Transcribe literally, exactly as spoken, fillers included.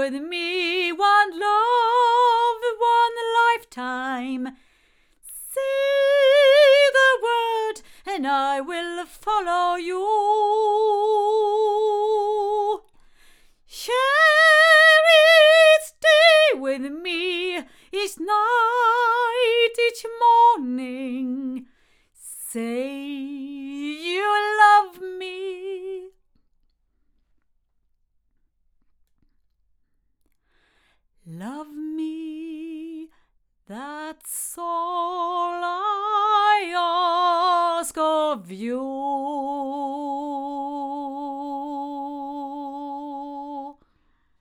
with me, one love, one lifetime. Say the word and I will follow you. Cherish, stay with me each night, each morning. Say you love me. Love me, that's all I ask of you.